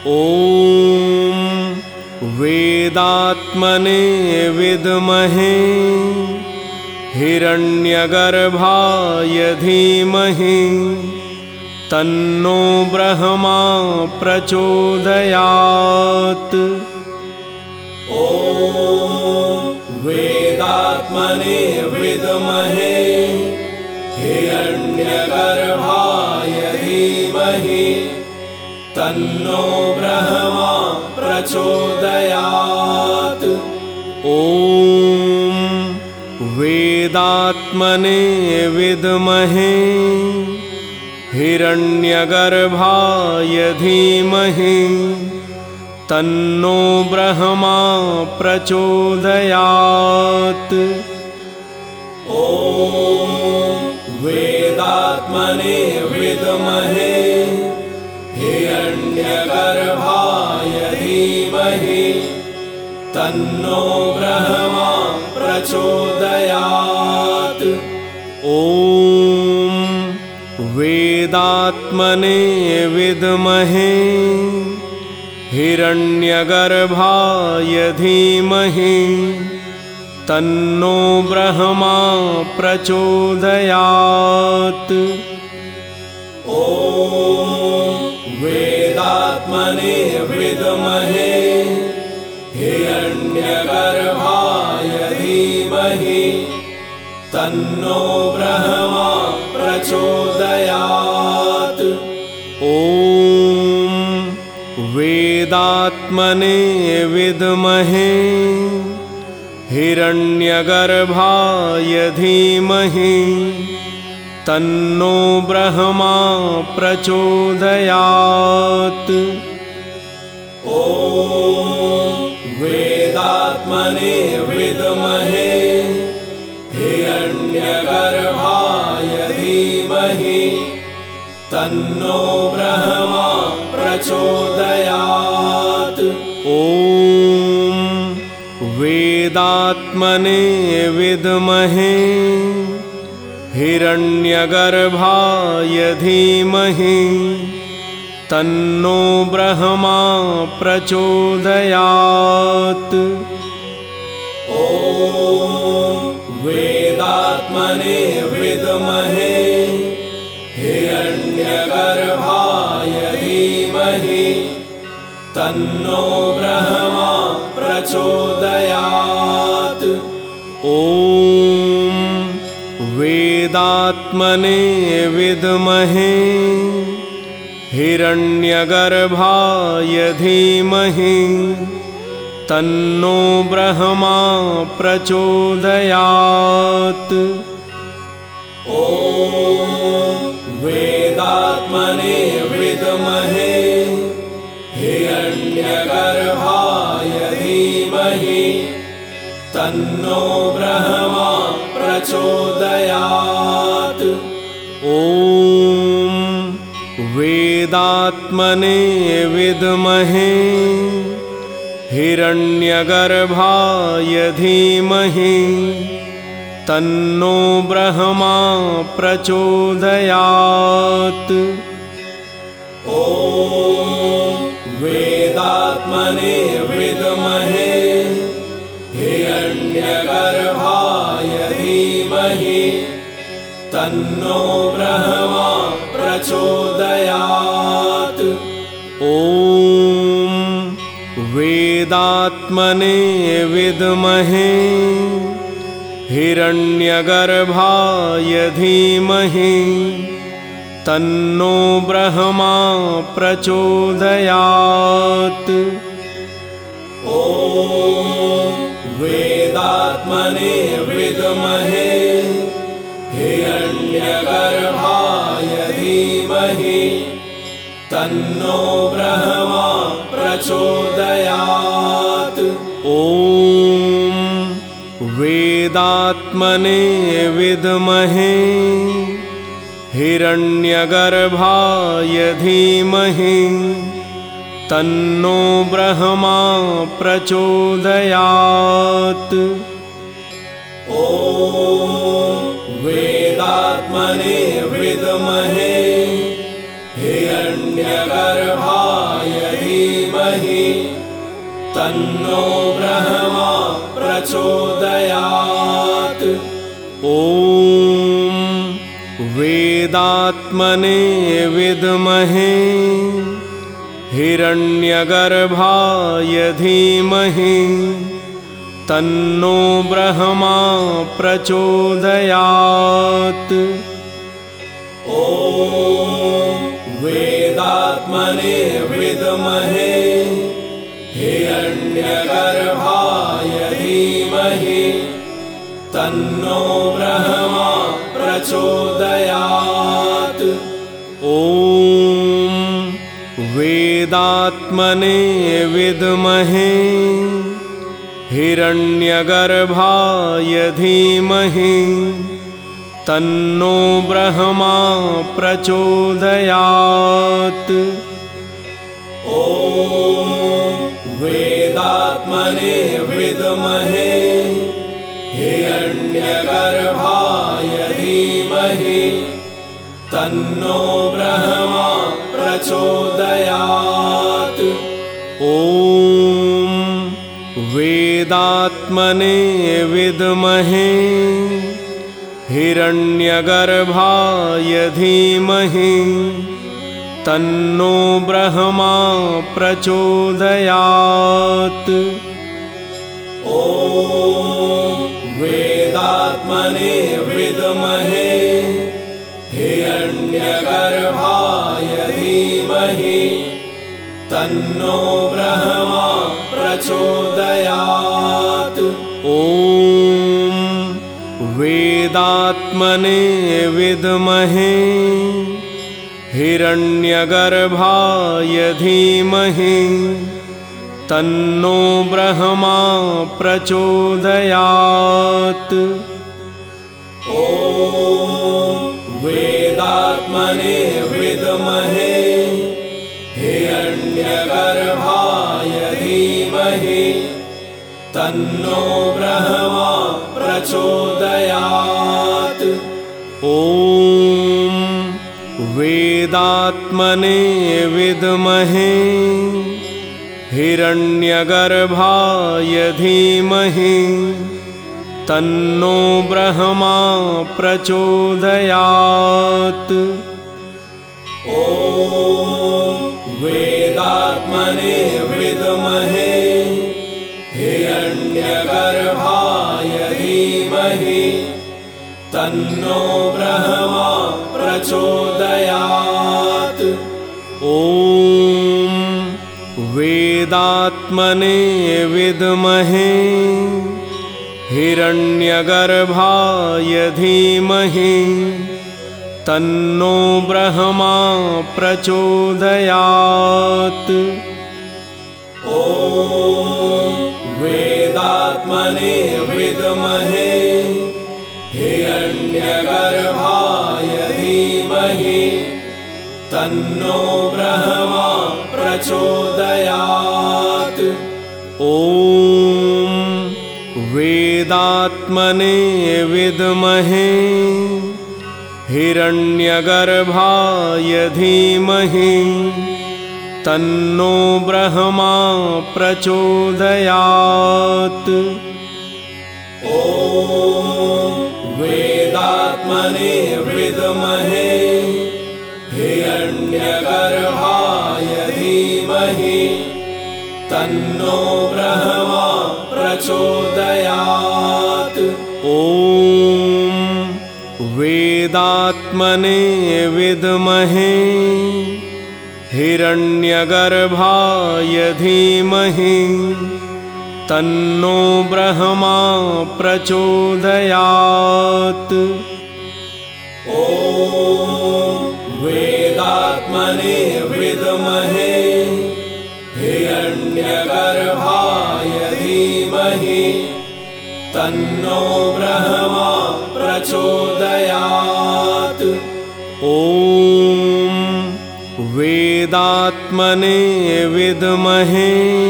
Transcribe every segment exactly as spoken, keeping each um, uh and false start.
ॐ वेदात्मने विद्महे हिरण्यगर्भाय धीमहि तन्नो ब्रह्मा प्रचोदयात्। ॐ वेदात्मने विद्महे हिरण्यगर्भाय धीमहि तन्नो ब्रह्मा प्रचोदयात्। ॐ वेदात्मने विद्महे हिरण्यगर्भाय धीमहि तन्नो ब्रह्मा प्रचोदयात्। ॐ वेदात्मने विद्महे हिरण्यगर्भाय धीमहि तन्नो ब्रह्मा प्रचोदयात्। ॐ वेदात्मने विद्महे हिरण्यगर्भाय धीमहि तन्नो ब्रह्मा प्रचोदयात्। ॐ वेदात्मने विद्महे हिरण्यगर्भाय धीमहि तन्नो ब्रह्मा प्रचोदयात्। ॐ वेदात्मने विद्महे हिरण्यगर्भाय धीमहि तन्नो ब्रह्मा प्रचोदयात्। ॐ वेदात्मने विद्महे हिरण्यगर्भाय धीमहि तन्नो ब्रह्मा प्रचोदयात्। ॐ वेदात्मने विद्महे हिरण्यगर्भाय धीमहि तन्नो ब्रह्मा प्रचोदयात्। ॐ वेदात्मने विद्महे हिरण्यगर्भाय धीमहि तन्नो ब्रह्मा प्रचोदयात्। ॐ वेदात्मने विद्महे हिरण्यगर्भाय धीमहि तन्नो ब्रह्मा प्रचोदयात्। ॐ वेदात्मने विद्महे हिरण्यगर्भाय धीमहि तन्नो ब्रह्मा प्रचोदयात्। ॐ वेदात्मने विद्महे हिरण्यगर्भाय धीमहि तन्नो ब्रह्मा प्रचोदयात्। ॐ वेदात्मने विद्महे हिरण्यगर्भाय धीमहि तन्नो ब्रह्मा प्रचोदयात्। ॐ वेदात्मने विद्महे हिरण्यगर्भाय धीमहि तन्नो ब्रह्मा प्रचोदयात्। ॐ वेदात्मने विद्महे हिरण्यगर्भाय धीमहि तन्नो ब्रह्मा प्रचोदयात्। ॐ वेदात्मने विद्महे हिरण्यगर्भाय धीमहि तन्नो ब्रह्मा प्रचोदयात्। ॐ वेदात्मने विद्महे हिरण्यगर्भाय धीमहि तन्नो ब्रह्मा प्रचोदयात्। ॐ वेदात्मने विद्महे हिरण्यगर्भाय धीमहि तन्नो ब्रह्मा प्रचोदयात्। ॐ वेदात्मने विद्महे हिरण्यगर्भाय धीमहि तन्नो ब्रह्मा प्रचोदयात्। ॐ वेदात्मने विद्महे हिरण्यगर्भाय धीमहि तन्नो ब्रह्मा प्रचोदयात्। ॐ वेदात्मने विद्महे हिरण्यगर्भाय धीमहि तन्नो ब्रह्मा प्रचोदयात्। ॐ वेदात्मने विद्महे हिरण्यगर्भाय धीमहि तन्नो ब्रह्मा प्रचोदयात्। ॐ वेदात्मने विद्महे हिरण्यगर्भाय धीमहि तन्नो ब्रह्मा प्रचोदयात्। ॐ वेदात्मने विद्महे हिरण्यगर्भाय धीमहि तन्नो ब्रह्मा प्रचोदयात्। ॐ वेदात्मने विद्महे हिरण्यगर्भाय धीमहि तन्नो ब्रह्मा प्रचोदयात्। ॐ वेदात्मने विद्महे हिरण्यगर्भाय धीमहि तन्नो ब्रह्मा प्रचोदयात्। ॐ वेदात्मने विद्महे हिरण्यगर्भाय धीमहि तन्नो ब्रह्मा प्रचोदयात्। ॐ वेदात्मने विद्महे हिरण्यगर्भाय धीमहि तन्नो ब्रह्मा प्रचोदयात्। ॐ वेदात्मने विद्महे हिरण्यगर्भाय धीमहि तन्नो ब्रह्मा प्रचोदयात्। ॐ वेदात्मने विद्महे हिरण्यगर्भाय धीमहि तन्नो ब्रह्मा प्रचोदयात्। ॐ वेदात्मने विद्महे हिरण्यगर्भाय धीमहि तन्नो ब्रह्मा प्रचोदयात्। ॐ वेदात्मने विद्महे हिरण्यगर्भाय धीमहि तन्नो ब्रह्मा प्रचोदयात्। ॐ वेदात्मने विद्महे हिरण्यगर्भाय धीमहि तन्नो ब्रह्मा प्रचोदयात्। ॐ वेदात्मने विद्महे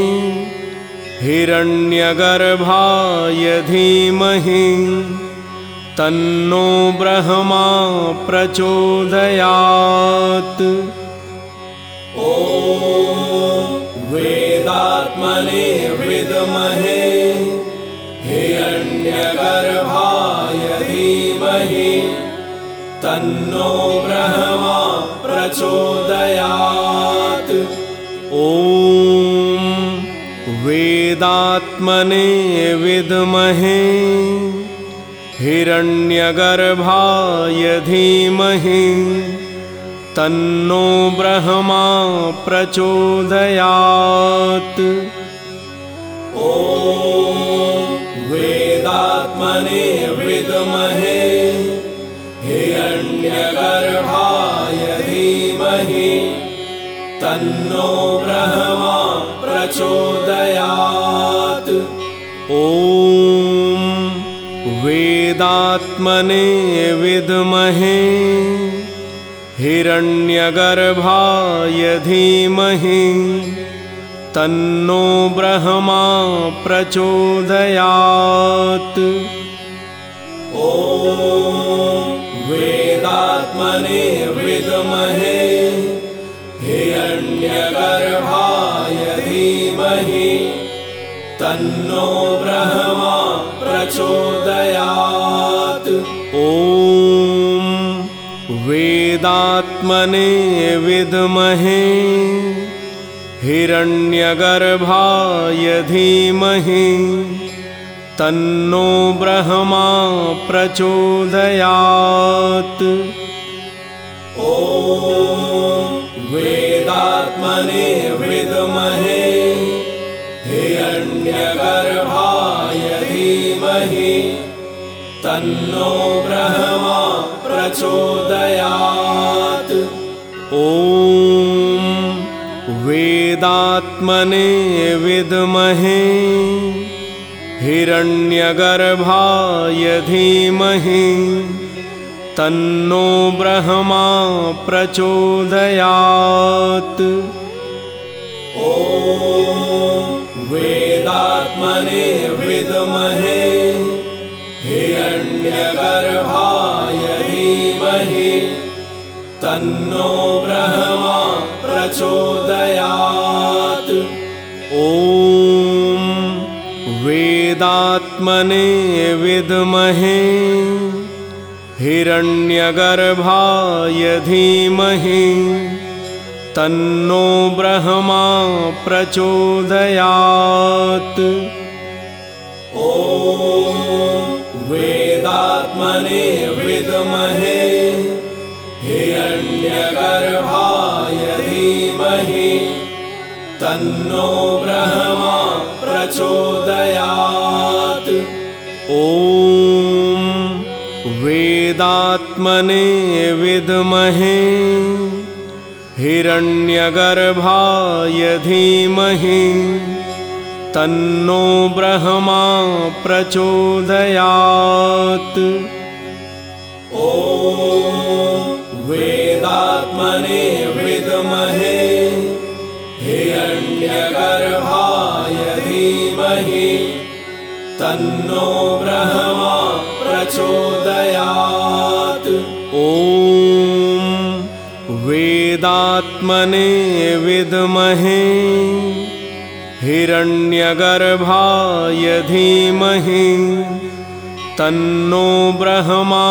हिरण्यगर्भाय धीमहि तन्नो ब्रह्मा प्रचोदयात्। ॐ वेदात्मने विद्महे हिरण्यगर्भाय धीमहि तन्नो ब्रह्मा प्रचोदयात्। ॐ वेदात्मने विद्महे हिरण्यगर्भाय धीमहि तन्नो ब्रह्मा प्रचोदयात्। ॐ वेदात्मने विद्महे हिरण्यगर्भाय धीमहि तन्नो ब्रह्मा प्रचोदयात्। ॐ वेदात्मने विद्महे हिरण्यगर्भाय धीमहि तन्नो ब्रह्मा प्रचोदयात्। ॐ वेदात्मने विद्महे हिरण्यगर्भाय धीमहि तन्नो ब्रह्मा प्रचोदयात्। ॐ वेदात्मने विद्महे हिरण्यगर्भाय धीमहि तन्नो ब्रह्मा प्रचोदयात्। ॐ वेदात्मने विद्महे हिरण्यगर्भाय धीमहि तन्नो ब्रह्मा प्रचोदयात्। ॐ वेदात्मने विद्महे हिरण्यगर्भाय धीमहि तन्नो ब्रह्मा प्रचोदयात्। ॐ वेदात्मने विद्महे हिरण्यगर्भाय धीमहि तन्नो ब्रह्मा प्रचोदयात्। ॐ वेदात्मने विद्महे हिरण्यगर्भाय धीमहि तन्नो ब्रह्मा प्रचोदयात्। ॐ वेदात्मने विद्महे हिरण्यगर्भाय धीमहि तन्नो ब्रह्मा प्रचोदयात्। ॐ वेदात्मने विद्महे हिरण्यगर्भाय धीमहि तन्नो ब्रह्मा प्रचोदयात्। ॐ वेदात्मने विद्महे हिरण्यगर्भाय धीमहि तन्नो ब्रह्मा प्रचोदयात्। ॐ वेदात्मने विद्महे हिरण्यगर्भाय धीमहि तन्नो ब्रह्मा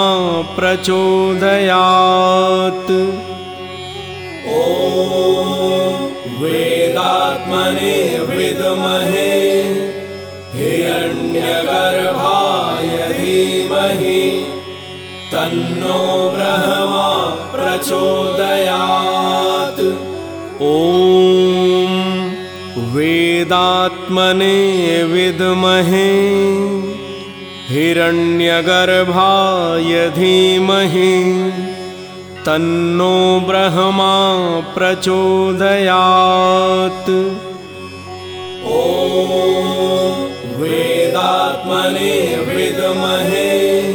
प्रचोदयात्। ॐ वेदात्मने विद्महे हिरण्यगर्भाय धीमहि तन्नो ब्रह्मा प्रचोदयात्। ॐ वेदात्मने विद्महे हिरण्यगर्भाय धीमहि तन्नो ब्रह्मा प्रचोदयात्। ॐ वेदात्मने विद्महे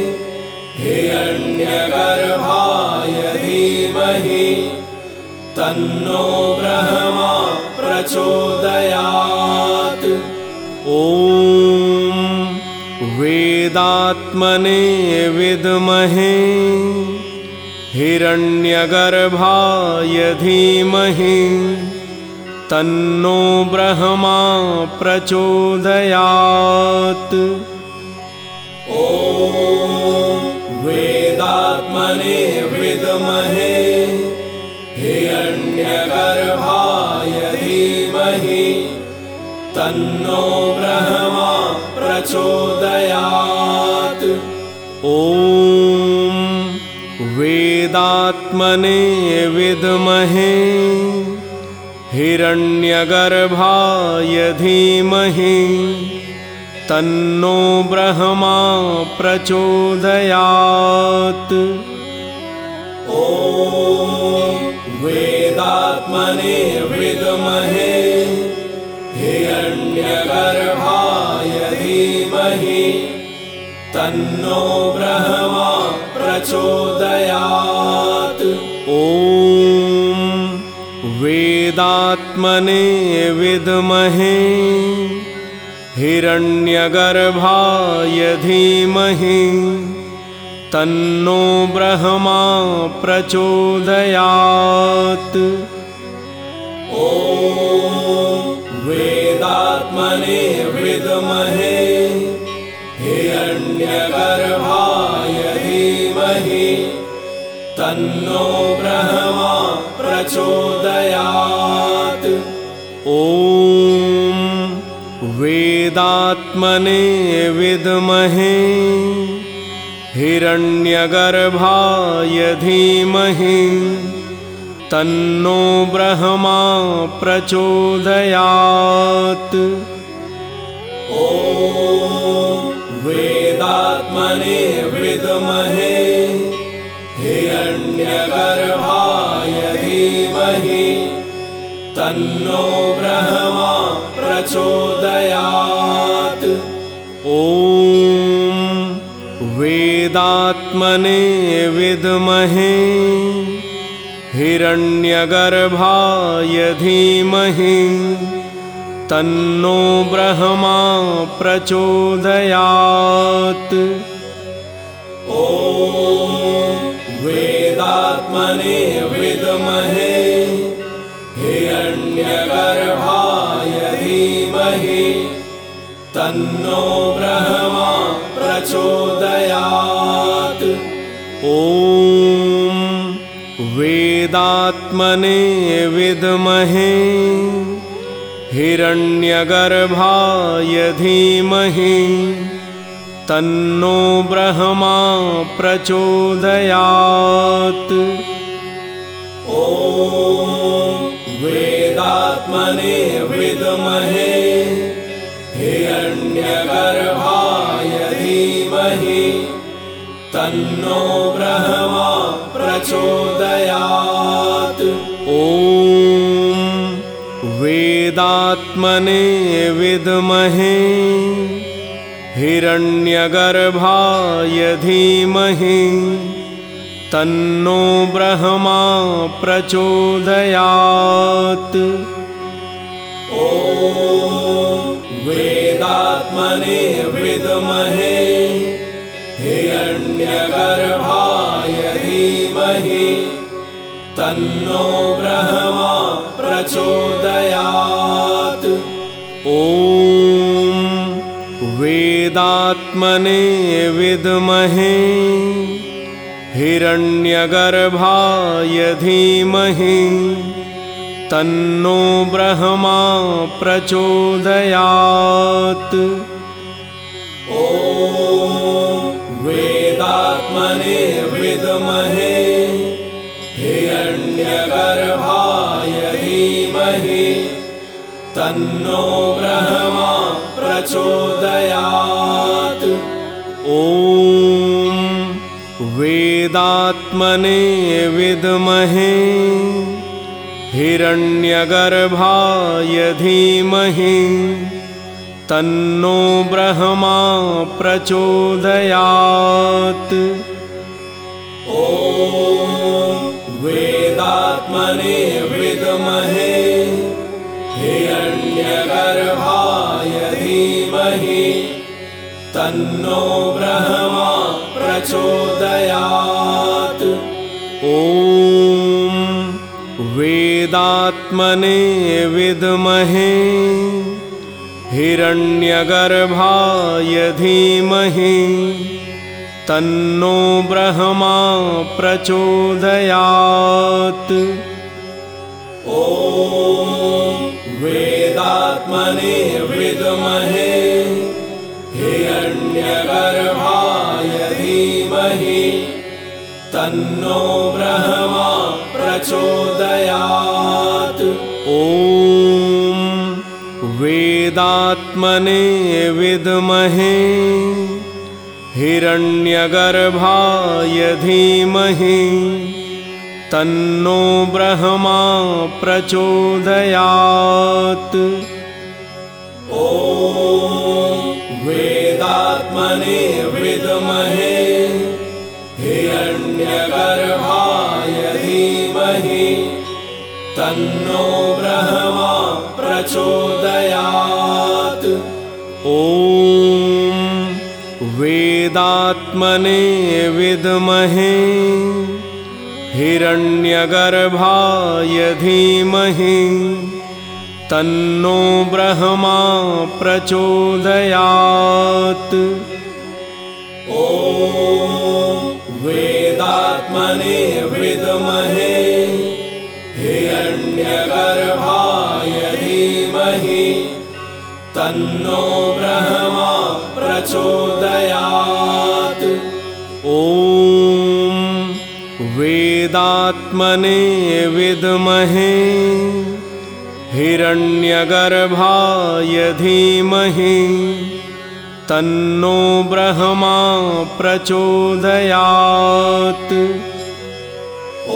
हिरण्यगर्भाय धीमहि तन्नो ब्रह्मा प्रचोदयात्। ॐ वेदात्मने विद्महे हिरण्यगर्भाय धीमहि तन्नो ब्रह्मा प्रचोदयात्। ॐ वेदात्मने विद्महे हिरण्यगर्भाय धीमहि तन्नो ब्रह्मा प्रचोदयात्। ॐ वेदात्मने विद्महे हिरण्यगर्भाय धीमहि तन्नो ब्रह्मा प्रचोदयात्। ॐ वेदात्मने विद्महे हिरण्यगर्भाय धीमहि तन्नो ब्रह्मा प्रचोदयात्। ॐ वेदात्मने विद्महे हिरण्यगर्भाय धीमहि तन्नो ब्रह्मा प्रचोदयात्। ॐ वेदात्मने विद्महे हिरण्यगर्भाय धीमहि तन्नो ब्रह्मा प्रचोदयात्। ॐ वेदात्मने विद्महे हिरण्यगर्भाय धीमहि तन्नो ब्रह्मा प्रचोदयात्। ॐ वेदात्मने विद्महे हिरण्यगर्भाय धीमहि तन्नो ब्रह्मा प्रचोदयात्। ॐ वेदात्मने विद्महे हिरण्यगर्भाय धीमहि तन्नो ब्रह्मा प्रचोदयात्। ॐ वेदात्मने विद्महे हिरण्यगर्भाय धीमहि तन्नो ब्रह्मा प्रचोदयात्। ॐ वेदात्मने विद्महे हिरण्यगर्भाय धीमहि तन्नो ब्रह्मा प्रचोदयात्। ॐ वेदात्मने विद्महे हिरण्यगर्भाय धीमहि तन्नो ब्रह्मा प्रचोदयात्। ॐ वेदात्मने विद्महे हिरण्यगर्भाय धीमहि तन्नो ब्रह्मा प्रचोदयात्। ॐ वेदात्मने विद्महे हिरण्यगर्भाय धीमहि तन्नो ब्रह्मा प्रचोदयात्। ॐ वेदात्मने विद्महे हिरण्यगर्भाय धीमहि तन्नो ब्रह्मा प्रचोदयात्। ॐ वेदात्मने विद्महे हिरण्यगर्भाय धीमहि तन्नो ब्रह्मा प्रचोदयात्। ॐ वेदात्मने विद्महे हिरण्यगर्भाय धीमहि तन्नो ब्रह्मा प्रचोदयात्। ॐ वेदात्मने विद्महे हिरण्यगर्भाय धीमहि तन्नो ब्रह्मा प्रचोदयात्। ॐ वेदात्मने वेदात्मने विद्महे हिरण्यगर्भाय धीमहि तन्नो ब्रह्मा प्रचोदयात्। ॐ वेदात्मने विद्महे हिरण्यगर्भाय धीमहि तन्नो ब्रह्मा प्रचोदयात्। ॐ वेदात्मने विद्महे हिरण्यगर्भाय धीमहि तन्नो ब्रह्मा प्रचोदयात्। ॐ वेदात्मने विद्महे हिरण्यगर्भाय धीमहि तन्नो ब्रह्मा प्रचोदयात्। ॐ वेदात्मने विद्महे हिरण्यगर्भाय धीमहि तन्नो ब्रह्मा प्रचोदयात्। ॐ वेदात्मने विद्महे हिरण्यगर्भाय धीमहि तन्नो ब्रह्मा प्रचोदयात्। ॐ वेदात्मने विद्महे हिरण्यगर्भाय धीमहि तन्नो ब्रह्मा प्रचोदयात्। ॐ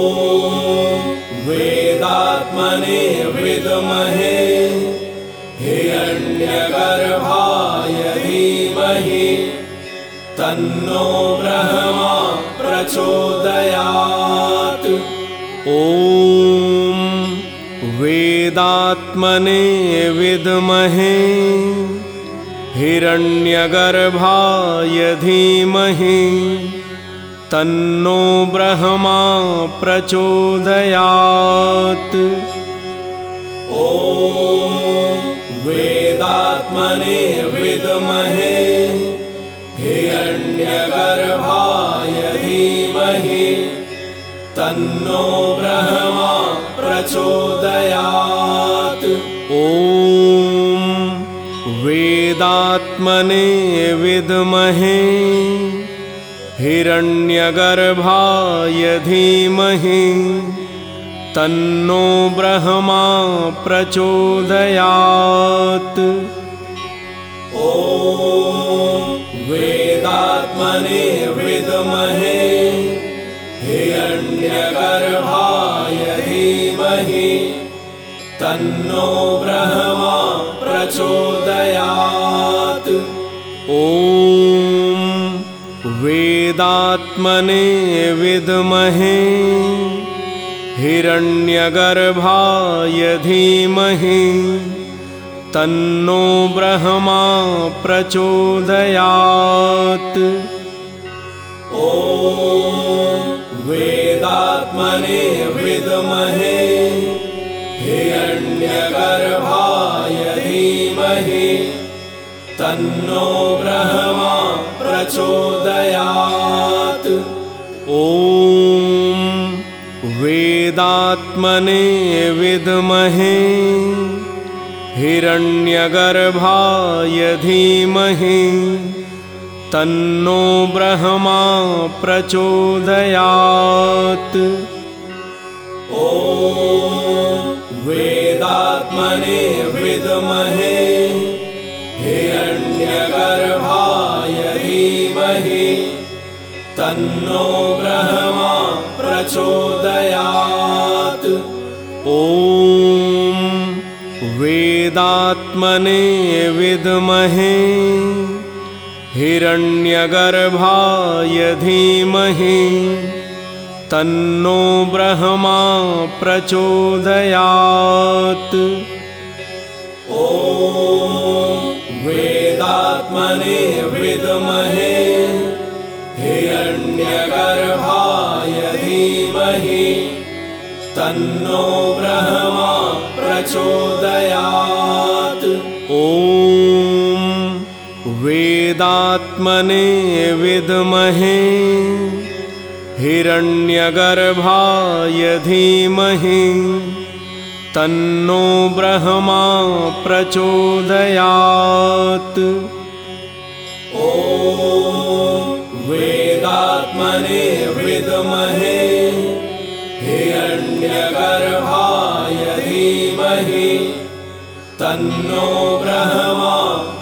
वेदात्मने विद्महे हिरण्यगर्भाय धीमहि तन्नो ब्रह्मा प्रचोदयात्। ॐ वेदात्मने विद्महे हिरण्यगर्भाय धीमहि तन्नो ब्रह्मा प्रचोदयात्। ॐ वेदात्मने विद्महे हिरण्यगर्भाय धीमहि तन्नो ब्रह्मा प्रचोदयात्। ॐ वेदात्मने विद्महे हिरण्यगर्भाय धीमहि तन्नो ब्रह्मा प्रचोदयात्। ॐ वेदात्मने विद्महे हिरण्यगर्भाय धीमहि तन्नो ब्रह्मा प्रचोदयात्। ॐ वेदात्मने विद्महे हिरण्यगर्भाय धीमहि तन्नो ब्रह्मा प्रचोदयात्। ॐ वेदात्मने विद्महे हिरण्यगर्भाय धीमहि तन्नो ब्रह्मा प्रचोदयात्। ॐ वेदात्मने विद्महे हिरण्यगर्भाय धीमहि तन्नो ब्रह्मा प्रचोदयात्। ॐ वेदात्मने विद्महे हिरण्यगर्भाय धीमहि तन्नो ब्रह्मा प्रचोदयात्। ॐ वेदात्मने विद्महे हिरण्यगर्भाय धीमहि तन्नो ब्रह्मा प्रचोदयात्। ॐ वेदात्मने विद्महे हिरण्यगर्भाय धीमहि तन्नो ब्रह्मा प्रचोदयात्। ॐ वेदात्मने विद्महे हिरण्यगर्भाय धीमहि तन्नो ब्रह्मा प्रचोदयात्। ॐ वेदात्मने विद्महे हिरण्यगर्भाय धीमहि तन्नो ब्रह्मा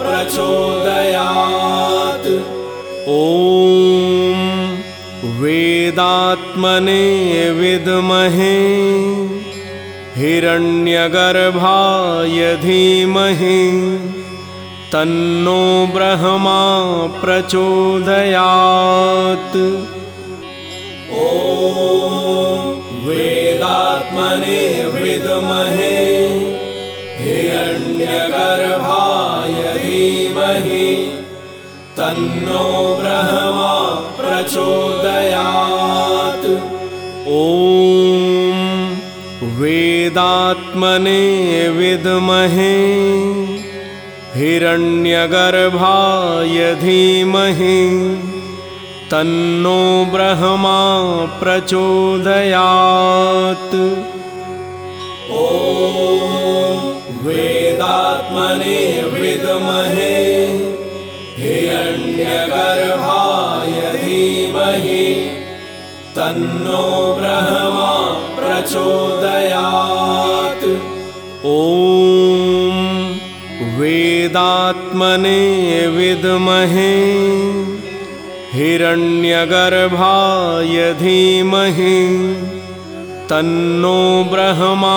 प्रचोदयात्। ॐ वेदात्मने विद्महे हिरण्यगर्भाय धीमहि तन्नो ब्रह्मा प्रचोदयात्। ॐ वेदात्मने विद्महे हिरण्यगर्भाय धीमहि तन्नो ब्रह्मा प्रचोदयात्। ॐ वेदात्मने विद्महे हिरण्यगर्भाय धीमहि तन्नो ब्रह्मा प्रचोदयात्। ॐ वेदात्मने विद्महे हिरण्यगर्भाय धीमहि तन्नो ब्रह्मा प्रचोदयात्। ॐ वेदात्मने विद्महे हिरण्यगर्भाय धीमहि तन्नो ब्रह्मा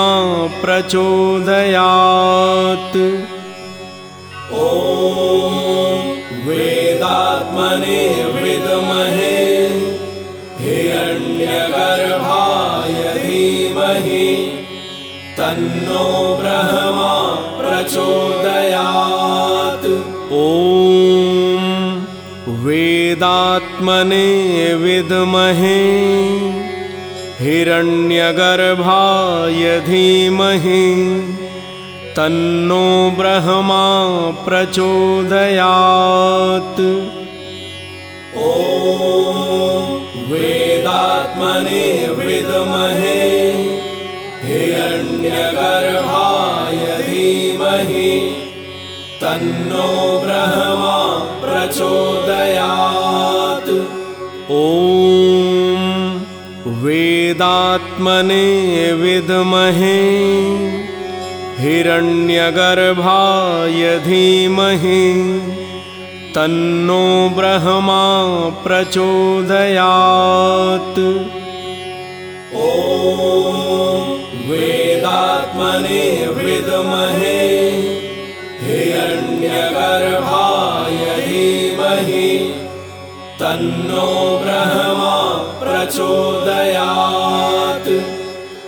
प्रचोदयात्। ॐ वेदात्मने विद्महे हिरण्यगर्भाय धीमहि तन्नो ब्रह्मा प्रचोदयात्। ॐ वेदात्मने विद्महे हिरण्यगर्भाय धीमहि तन्नो ब्रह्मा प्रचोदयात्। ॐ वेदात्मने विद्महे हिरण्यगर्भाय धीमहि तन्नो ब्रह्मा प्रचोदयात्। ॐ वेदात्मने विद्महे हिरण्यगर्भाय धीमहि तन्नो ब्रह्मा प्रचोदयात्। ॐ वेदात्मने विद्महे हिरण्यगर्भाय धीमहि तन्नो ब्रह्मा प्रचोदयात्। ॐ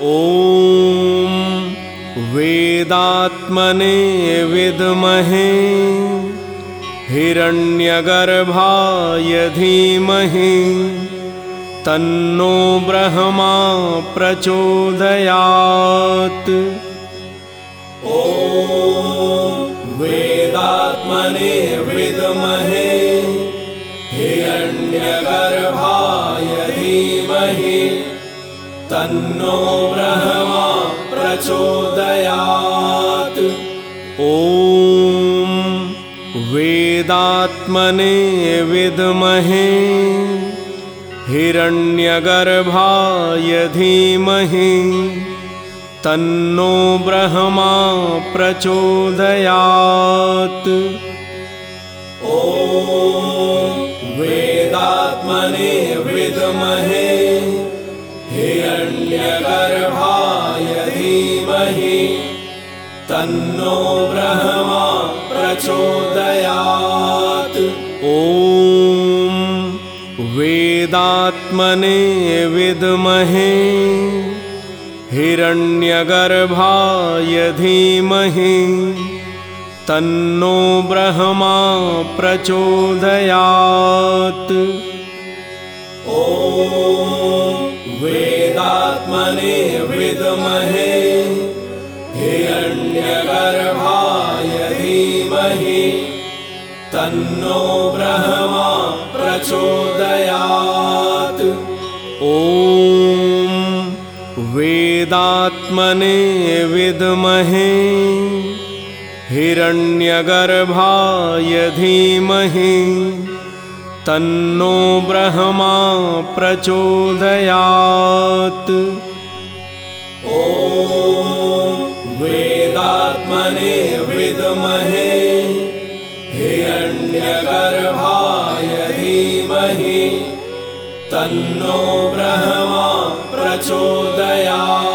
वेदात्मने विद्महे हिरण्यगर्भाय धीमहि तन्नो ब्रह्मा प्रचोदयात्। ॐ वेदात्मने विद्महे हिरण्यगर्भाय धीमहि तन्नो ब्रह्मा प्रचोदयात्। ॐ वेदात्मने विद्महे हिरण्यगर्भाय धीमहि तन्नो ब्रह्मा प्रचोदयात्। ॐ वेदात्मने विद्महे हिरण्यगर्भाय धीमहि तन्नो ब्रह्मा प्रचोदयात्। ॐ वेदात्मने विद्महे हिरण्यगर्भाय धीमहि तन्नो ब्रह्मा प्रचोदयात्। ॐ वेदात्मने वेदात्मने विद्महे हिरण्यगर्भाय धीमहि तन्नो ब्रह्मा प्रचोदयात्। ॐ वेदात्मने विद्महे हिरण्यगर्भाय धीमहि तन्नो ब्रह्मा प्रचोदयात्। ॐ वेदात्मने विद्महे हिरण्यगर्भाय धीमहि तन्नो ब्रह्मा प्रचोदयात्।